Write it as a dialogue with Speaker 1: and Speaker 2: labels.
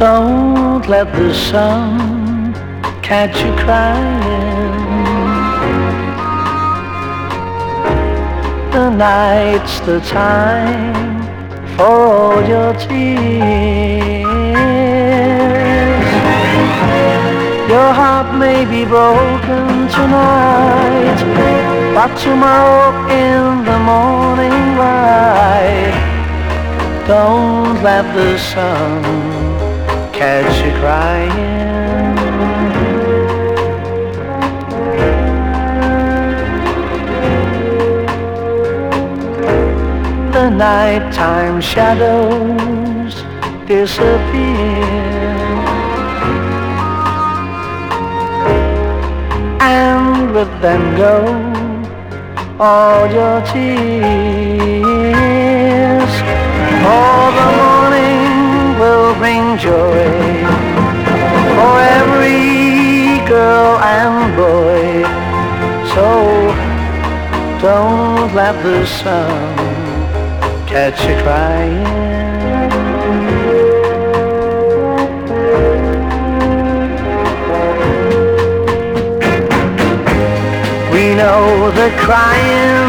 Speaker 1: Don't let the sun catch you crying. The night's the time for all your tears. Your heart may be broken tonight, but tomorrow in the morning light, don't let the sun catch you crying. The nighttime shadows disappear, and with them go all your tears. For the morning will bring joy for every girl and boy. So don't let the sun catch you crying. We know that crying